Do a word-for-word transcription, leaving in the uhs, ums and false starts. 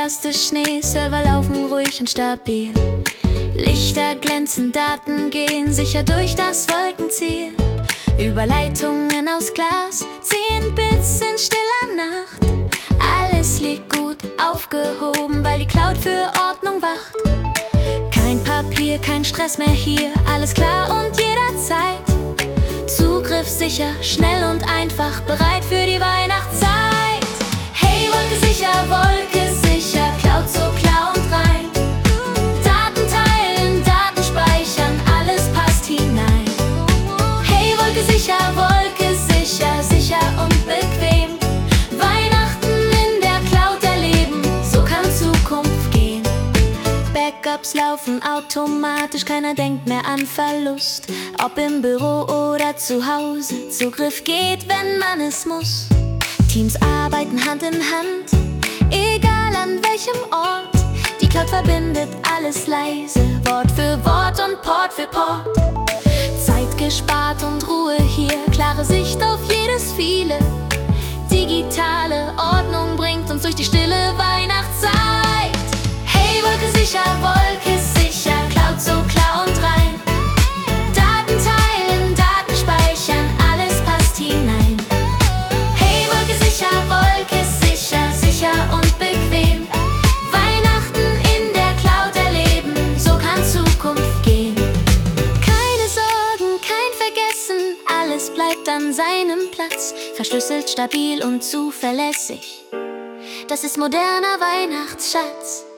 erste Schnee, Server laufen ruhig und stabil. Lichter glänzen, Daten gehen sicher durch das Wolkenziel. Überleitungen aus Glas ziehen Bits in stiller Nacht. Alles liegt gut aufgehoben, weil die Cloud für Ordnung wacht. Kein Papier, kein Stress mehr hier, alles klar und jederzeit. Zugriff sicher, schnell und einfach, bereit für die Weihnachtszeit. Hey, Wolke sicher, Wolke sicher, Cloud so klar und rein. Daten teilen, Daten speichern, alles passt hinein. Hey, Wolke sicher, Wolke sicher, sicher und bequem. Weihnachten in der Cloud erleben, so kann Zukunft gehen. Backups laufen automatisch, keiner denkt mehr an Verlust. Ob im Büro oder zu Hause, Zugriff geht, wenn man es muss. Teams arbeiten Hand in Hand, egal an welchem Ort. Die Cloud verbindet alles leise, Wort für Wort und Port für Port. Zeit gespart und Ruhe hier, klare Sicht auf jedes Viele. Digitale Ordnung bringt uns durch die stille Weihnachtszeit. Hey, Wolke sicher, Wolke sicher, Cloud so klar und rein. Daten teilen, Daten speichern, alles passt hinein. Hey, Wolke sicher, Wolke sicher, sicher und bequem. Weihnachten in der Cloud erleben, so kann Zukunft gehen. Keine Sorgen, kein Vergessen, alles bleibt an seinem Platz. Verschlüsselt, stabil und zuverlässig, das ist moderner Weihnachtsschatz.